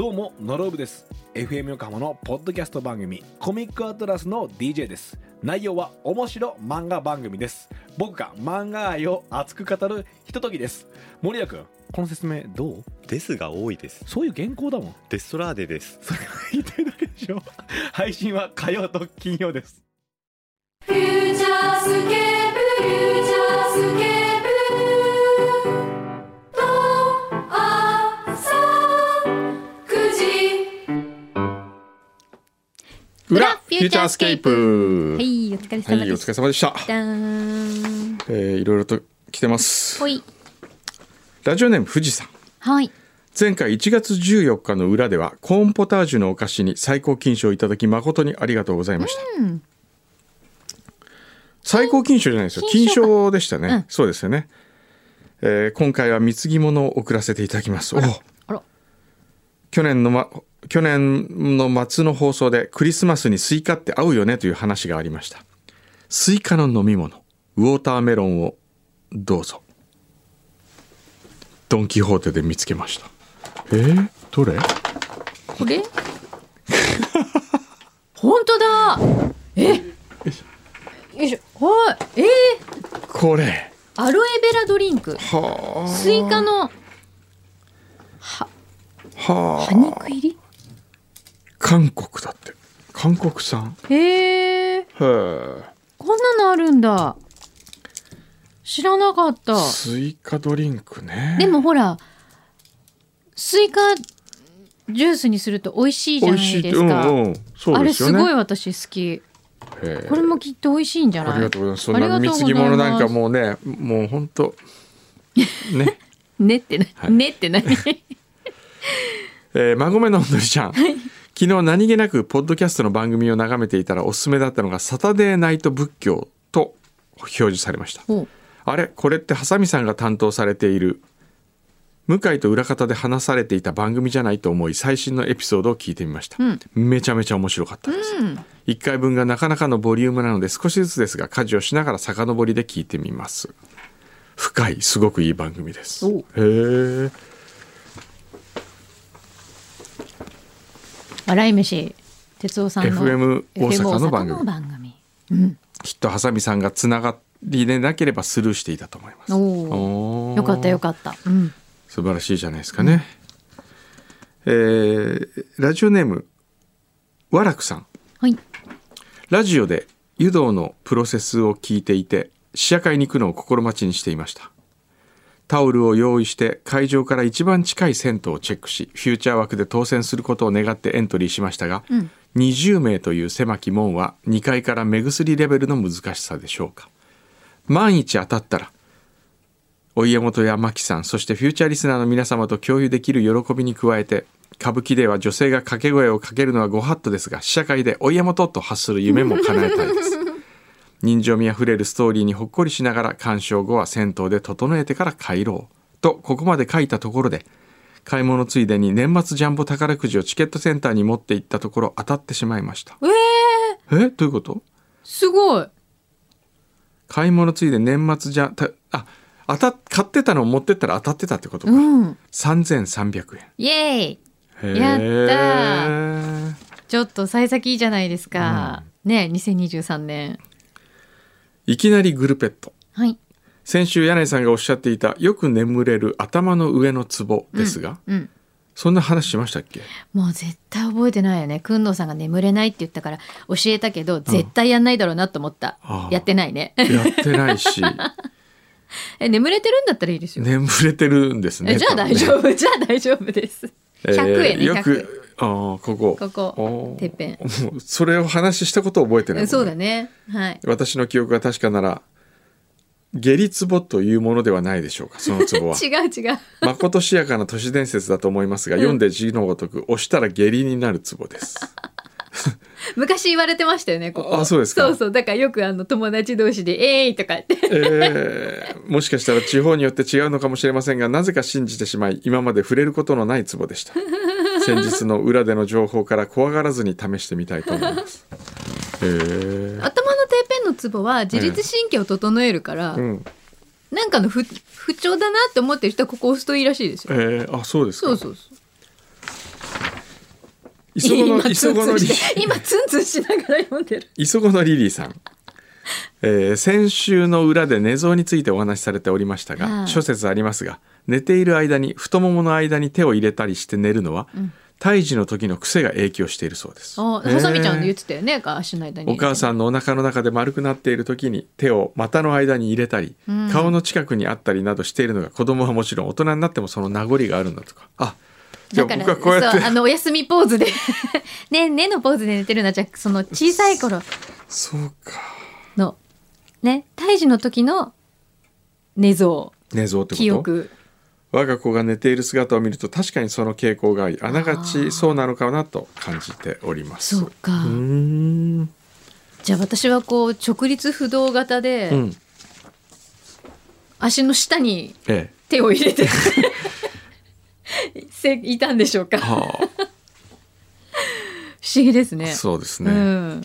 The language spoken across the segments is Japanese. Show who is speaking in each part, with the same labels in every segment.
Speaker 1: どうもノロブです。 FM 横浜のポッドキャスト番組コミックアトラスの DJ です。内容は面白漫画番組です。僕が漫画愛を熱く語るひとときです。森谷君、この説明どう？
Speaker 2: ですが多いです。
Speaker 1: そういう原稿だもん。
Speaker 2: デストラーデです。
Speaker 1: それが言いたいだけでしょ。配信は火曜と金曜です。
Speaker 3: フューチャースケープ、フューチャースケープと朝9時
Speaker 4: 裏フューチャースケープ。
Speaker 5: はい、お疲れ様です。
Speaker 4: はい、お疲れ様でした。
Speaker 5: じゃーん。
Speaker 4: いろいろと来てます。
Speaker 5: ほい。
Speaker 4: ラジオネーム富士山。
Speaker 5: はい。
Speaker 4: 前回1月14日の裏ではコーンポタージュのお菓子に最高金賞をいただき誠にありがとうございました。最高金賞じゃないですよ、金賞でしたね。そうですよね。今回は貢ぎ物を送らせていただきます。
Speaker 5: あら
Speaker 4: 去年の末の放送でクリスマスにスイカって合うよねという話がありました。スイカの飲み物ウォーターメロンをどうぞ。ドンキホーテで見つけました。どれ？
Speaker 5: これ？本当だ。よいしょ。はい。
Speaker 4: これ。
Speaker 5: アロエベラドリンク。
Speaker 4: はあ。
Speaker 5: スイカの葉肉入り？
Speaker 4: 韓国だって。韓国産。
Speaker 5: へえ。こんなのあるんだ。知らなかった。
Speaker 4: スイカドリンクね。
Speaker 5: でもほら、スイカジュースにすると美味しいじゃないですか。
Speaker 4: そうですよね。
Speaker 5: あれすごい私好き。これもきっと美味しいんじゃない？
Speaker 4: ありがとうございます。そんな貢ぎ物なんかもうね、もう本当ね。
Speaker 5: ねってな、
Speaker 4: はい、
Speaker 5: ねって何？
Speaker 4: 馬込のんどりちゃん。昨日何気なくポッドキャストの番組を眺めていたらおすすめだったのがサタデーナイト仏教と表示されました。あれこれってハサミさんが担当されている向井と裏方で話されていた番組じゃないと思い最新のエピソードを聞いてみました。めちゃめちゃ面白かったです。1回分がなかなかのボリュームなので少しずつですが家事をしながら遡りで聞いてみます。深いすごくいい番組です。へえ。
Speaker 5: 笑い飯哲夫さんの
Speaker 4: FM 大阪の番組、きっとハサミさんがつながりでなければスルーしていたと思います。
Speaker 5: よかったよかった、
Speaker 4: 素晴らしいじゃないですかね。ラジオネームわらくさん、ラジオで湯道のプロセスを聞いていて試写会に行くのを心待ちにしていました。タオルを用意して会場から一番近い銭湯をチェックしフューチャー枠で当選することを願ってエントリーしましたが、20名という狭き門は2階から目薬レベルの難しさでしょうか。万一当たったらお家元やマキさんそしてフューチャーリスナーの皆様と共有できる喜びに加えて歌舞伎では女性が掛け声をかけるのはご法度ですが試写会でお家元と発する夢も叶えたいです。人情味あふれるストーリーにほっこりしながら鑑賞後は銭湯で整えてから帰ろうとここまで書いたところで買い物ついでに年末ジャンボ宝くじをチケットセンターに持って行ったところ当たってしまいました。どういうこと？
Speaker 5: すごい。
Speaker 4: 買い物ついで年末買ってたのを持ってったら当たってたってことか、3300円。
Speaker 5: イエーイ、やったー。ちょっと幸先いいじゃないですか、ね。2023年
Speaker 4: いきなりグルペット、先週柳井さんがおっしゃっていたよく眠れる頭の上のツボですが、そんな話しましたっけ？
Speaker 5: もう絶対覚えてないよね。くんのさんが眠れないって言ったから教えたけど、絶対やんないだろうなと思った。やってないね。や
Speaker 4: ってないし
Speaker 5: 眠れてるんだったらいいですよ。
Speaker 4: 眠れてるんですね。
Speaker 5: じゃあ大丈夫、じゃあ大丈夫です。100円ね。
Speaker 4: よくここ
Speaker 5: てっぺん。
Speaker 4: それを話したことを覚えてない、
Speaker 5: そうだね、
Speaker 4: 私の記憶が確かなら下痢ツボというものではないでしょうか。そのツボは
Speaker 5: 違う
Speaker 4: まことしやかな都市伝説だと思いますが、読んで字のごとく押したら下痢になるツボです
Speaker 5: 昔言われてましたよね、ここ。
Speaker 4: そうですか。
Speaker 5: だからよく友達同士でとか言って、
Speaker 4: もしかしたら地方によって違うのかもしれませんが、なぜか信じてしまい今まで触れることのないツボでした。先日の裏での情報から怖がらずに試してみたいと思います。
Speaker 5: 頭のてっぺんのツボは自律神経を整えるから、なんかの不調だなって思ってる人はここ押すといいらしいですよ。
Speaker 4: そうですか。
Speaker 5: そう
Speaker 4: 磯子の
Speaker 5: 今ツンツンしながら読んでる。
Speaker 4: 磯子のリリーさん、先週の裏で寝相についてお話しされておりましたが、諸説ありますが、寝ている間に太ももの間に手を入れたりして寝るのは、胎児の時の癖が影響しているそうです。
Speaker 5: 細見ちゃんで言ってたよね、足の間に。
Speaker 4: お母さんのお腹の中で丸くなっている時に手を股の間に入れたり、顔の近くにあったりなどしているのが、子供はもちろん大人になってもその名残があるんだとか。じゃあ僕はこうやって
Speaker 5: お休みポーズでねのポーズで寝てるのは、じゃあその小さい頃
Speaker 4: そうか
Speaker 5: のね、胎児の時の寝相
Speaker 4: ってこと
Speaker 5: 記憶。
Speaker 4: 我が子が寝ている姿を見ると、確かにその傾向があながちそうなのかなと感じております。
Speaker 5: そうか。じゃあ私はこう直立不動型で、足の下に手を入れて、いたんでしょうか。不思議ですね。
Speaker 4: そうですね、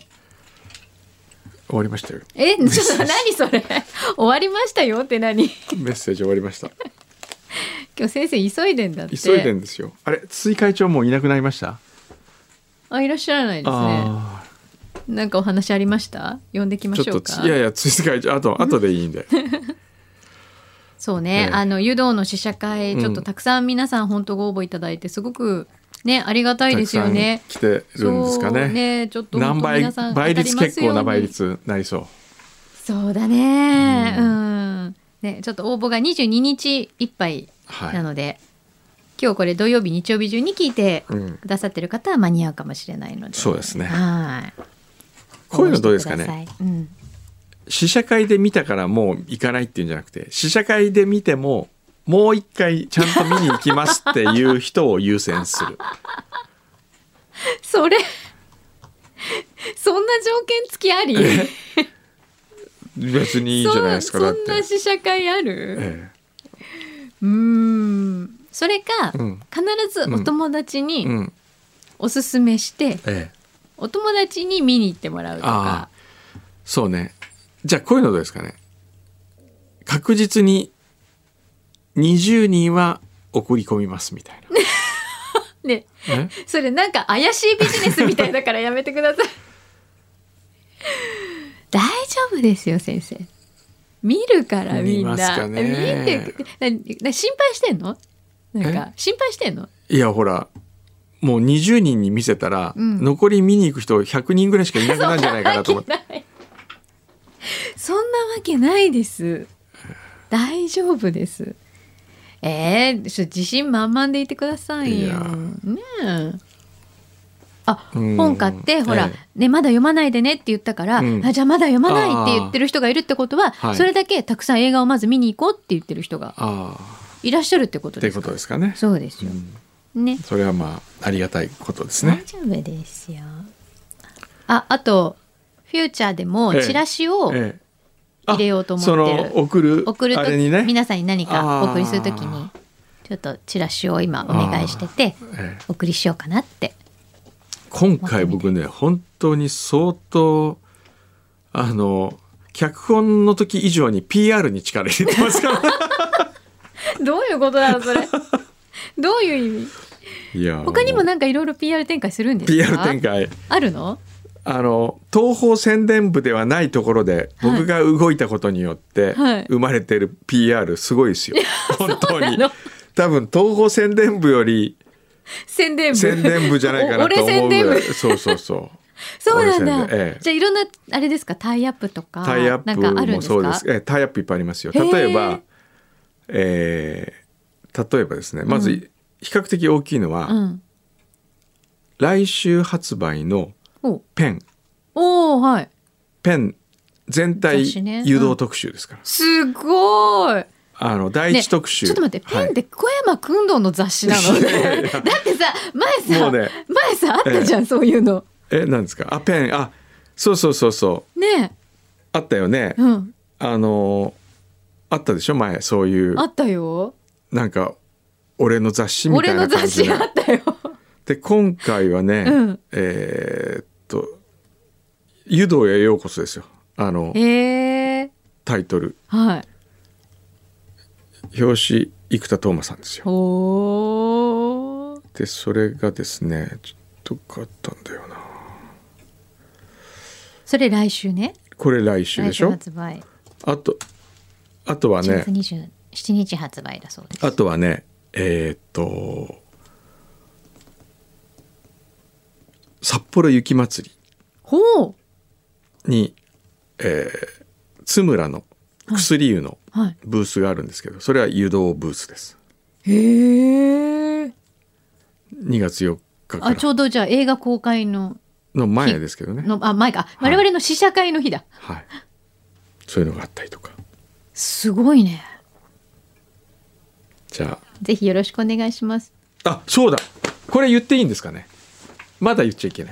Speaker 4: 終わりましたよ。
Speaker 5: ちょっと何それ終わりましたよって何
Speaker 4: メッセージ終わりました。
Speaker 5: 今日先生急いでんだって。
Speaker 4: 急いでんですよ。あれ、筒井会長もういなくなりました？
Speaker 5: いらっしゃらないですね。なんかお話ありました？呼んできましょうか。
Speaker 4: いや筒井会長後でいいんで
Speaker 5: そうね、湯道の試写会、ちょっとたくさん皆さん本当ご応募いただいて、すごくね、ありがたいですよね。
Speaker 4: 来てるんですかね。
Speaker 5: ちょっと本当皆さん
Speaker 4: 倍率、結構な倍率なりそう。
Speaker 5: そうだね、ね、ちょっと応募が22日いっぱいなので、今日これ土曜日日曜日中に聞いてくださってる方は間に合うかもしれないので、
Speaker 4: そうですね。
Speaker 5: はい。
Speaker 4: こういうのどうですかね。試写会で見たからもう行かないっていうんじゃなくて、試写会で見てももう一回ちゃんと見に行きますっていう人を優先する
Speaker 5: そんな条件付きあり
Speaker 4: 別にいいじゃないですか。だって
Speaker 5: そんな試写会ある、それか、必ずお友達におすすめして、お友達に見に行ってもらうとか。
Speaker 4: そうね。じゃあこういうのどうですかね。確実に20人は送り込みますみたい
Speaker 5: なね、それなんか怪しいビジネスみたいだからやめてください大丈夫ですよ先生、見るからみんな。見ますかね。見て心配してんの？なんか心配してんの？
Speaker 4: いやほら、もう20人に見せたら、残り見に行く人100人ぐらいしかいなくなるんじゃないかなと思って
Speaker 5: そんなわけないです。大丈夫です。自信満々でいてくださいよ。ねえ。本買ってほら、ね、まだ読まないでねって言ったから、じゃあまだ読まないって言ってる人がいるってことは、それだけたくさん映画をまず見に行こうって言ってる人がいらっしゃるってことですか。
Speaker 4: ってことですかね。
Speaker 5: そうですよ。ね。
Speaker 4: それはまあありがたいことですね。
Speaker 5: 大丈夫ですよ。あとフューチャーでもチラシを入れようと思ってる。
Speaker 4: その送るあれにね、
Speaker 5: 皆さんに何かお送りするときにちょっとチラシを今お願いしてて、お送りしようかなって。
Speaker 4: 今回僕ね、本当に相当脚本の時以上に PR に力入れてますから
Speaker 5: どういうことなのそれどういう意味？いや他にもなんかいろいろ PR 展開するんですか？
Speaker 4: PR 展開あ
Speaker 5: るの？
Speaker 4: 東宝宣伝部ではないところで僕が動いたことによって生まれてる PR すごいですよ、本当に。多分東宝宣伝部より宣伝部じゃないかなと思うぐらい。そう
Speaker 5: なんだ、じゃあいろんなあれですか、タイアップとか
Speaker 4: タイアップもそうです。タイアップいっぱいありますよ。例えばですね、まず比較的大きいのは、来週発売のペン、ペン全体誘導特集ですから、
Speaker 5: すごい。
Speaker 4: 第一特集、
Speaker 5: ちょっと待って、ペンって小山君堂の雑誌なのだってさ、前さあったじゃん、そういうの。
Speaker 4: なんですか？ペン、そう
Speaker 5: ね、
Speaker 4: あったよね。あったでしょ前、そういう。
Speaker 5: あったよ。
Speaker 4: なんか俺の雑誌みたいな感じで。
Speaker 5: 俺の雑誌あったよ。で
Speaker 4: 今回はね、湯道へようこそですよ。タイトル。表紙生田斗真さんですよ。でそれがですね、ちと買ったんだよな。
Speaker 5: それ来週ね。
Speaker 4: これ来週でしょ。
Speaker 5: 来週発売。
Speaker 4: あとはね、
Speaker 5: 1月27日発売だそうです。
Speaker 4: あとはね、札幌雪まつり
Speaker 5: ほう
Speaker 4: に、津村の薬湯の
Speaker 5: はい
Speaker 4: ブースがあるんですけど、それは湯道ブースです。
Speaker 5: へえ。
Speaker 4: 2月4日から
Speaker 5: ちょうどじゃあ映画公開の
Speaker 4: 前ですけどね。
Speaker 5: 前か、
Speaker 4: はい
Speaker 5: 我々の試写会の日だ。
Speaker 4: はい。そういうのがあったりとか。
Speaker 5: すごいね。
Speaker 4: じゃ
Speaker 5: ぜひよろしくお願いします。
Speaker 4: あ、そうだ。これ言っていいんですかね。まだ言っちゃいけない。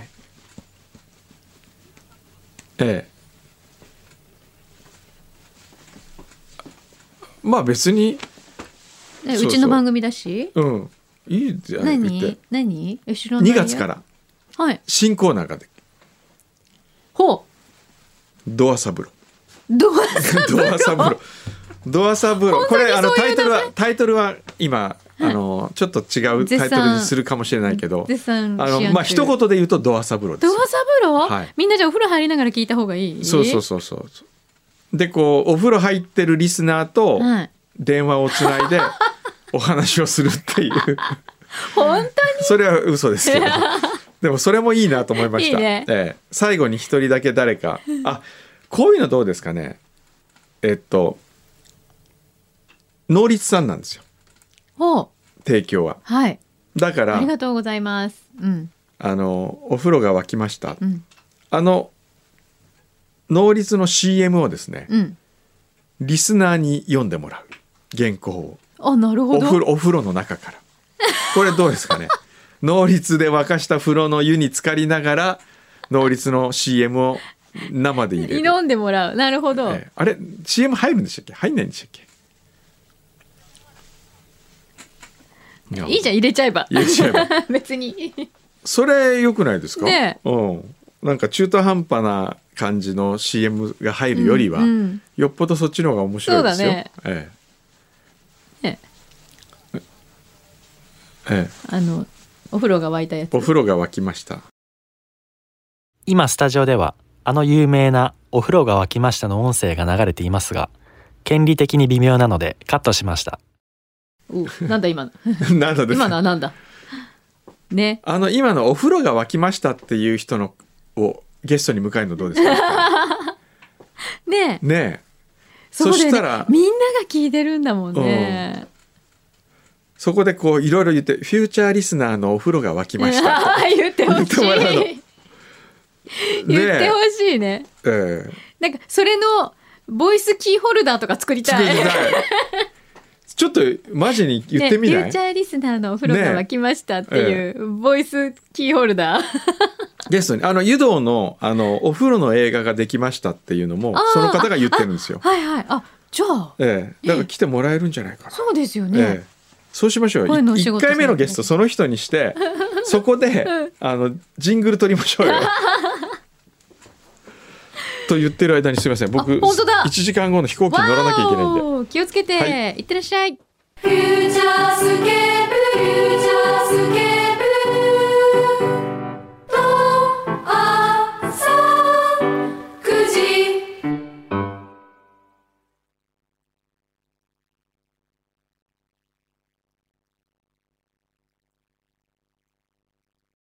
Speaker 4: まあ別に
Speaker 5: ね、うちの番組だし。
Speaker 4: いいじゃん。
Speaker 5: 何後ろの
Speaker 4: 2月から
Speaker 5: はい
Speaker 4: 新コーナーがで
Speaker 5: ほう
Speaker 4: ドアサブロ
Speaker 5: ドアサブロ
Speaker 4: ドアサブロドアサブロこれタイトルは今ちょっと違うタイトルにするかもしれないけど
Speaker 5: 絶賛試案中
Speaker 4: まあ一言で言うとドアサブロです。
Speaker 5: ドアサブロ、
Speaker 4: はい、
Speaker 5: みんなじゃあお風呂入りながら聞いた方がいい。
Speaker 4: そうでこうお風呂入ってるリスナーと電話をつないでお話をするっていう
Speaker 5: 本当に
Speaker 4: それは嘘ですけどでもそれもいいなと思いました。
Speaker 5: いいね。
Speaker 4: 最後に一人だけ誰かこういうのどうですかね。能率さんなんですよ
Speaker 5: ほう
Speaker 4: 提供は。
Speaker 5: はい
Speaker 4: だから
Speaker 5: ありがとうございます、うん、
Speaker 4: お風呂が沸きました、
Speaker 5: うん、
Speaker 4: 能率の CM をですね、
Speaker 5: うん、
Speaker 4: リスナーに読んでもらう原稿を
Speaker 5: なるほど
Speaker 4: お風呂の中からこれどうですかね能率で沸かした風呂の湯に浸かりながら能率の CM を生で入れる
Speaker 5: 飲んでもらう。なるほど、
Speaker 4: あれ CM 入るんでしたっけ入んないんでしたっけ。
Speaker 5: いいじゃん入れちゃえば別に
Speaker 4: それ良くないですか
Speaker 5: ね。
Speaker 4: なんか中途半端な感じの CM が入るよりは、よっぽどそっちの方が面白いですよ。そうだね。
Speaker 5: お風呂が沸いたやつ。
Speaker 4: お風呂が沸きました。
Speaker 6: 今スタジオでは有名なお風呂が沸きましたの音声が流れていますが、権利的に微妙なのでカットしました。
Speaker 5: なんだ今の
Speaker 4: なんだです
Speaker 5: 今のはなんだね。
Speaker 4: 今のお風呂が沸きましたっていう人のをゲストに迎えるのどうですか
Speaker 5: ね
Speaker 4: え
Speaker 5: そ
Speaker 4: したら
Speaker 5: みんなが聞いてるんだもんね、
Speaker 4: そこでこういろいろ言ってフューチャーリスナーのお風呂が沸きました
Speaker 5: 言ってほしい言ってほしいね。なんかそれのボイスキーホルダーとか作りたい
Speaker 4: ちょっとマジに言ってみない？
Speaker 5: フューチャーリスナーのお風呂が沸きましたっていうボイスキーホルダー
Speaker 4: ゲストに湯道のお風呂の映画ができましたっていうのもその方が言ってるんですよ。
Speaker 5: はいはい。じゃあ
Speaker 4: だから来てもらえるんじゃないかな。
Speaker 5: そうですよね。
Speaker 4: そうしましょう。1回目のゲストその人にしてそこでジングル撮りましょうよと言ってる間にすみません、僕1時間後の飛行機に乗らなきゃいけないんで
Speaker 5: 気をつけて、いってらっしゃい。
Speaker 3: フューチャースケープ